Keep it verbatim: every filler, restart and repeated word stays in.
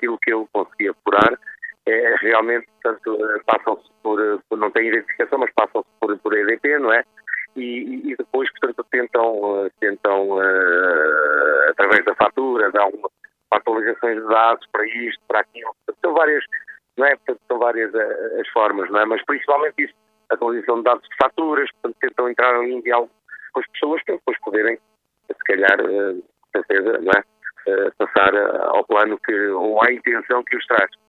aquilo que eu consegui apurar, é, realmente, portanto, passam-se por, por, não têm identificação, mas passam-se por, por E D P, não é? E, e depois, portanto, tentam, tentam uh, através da fatura, dar alguma atualizações de dados para isto, para aquilo. Portanto, são várias, não é? Portanto, são várias uh, as formas, não é? Mas principalmente isso, atualização de dados de faturas, portanto, tentam entrar em diálogo com as pessoas para depois poderem, se calhar, uh, com certeza, não é? Uh, passar uh, ao plano que, ou à intenção que os traz.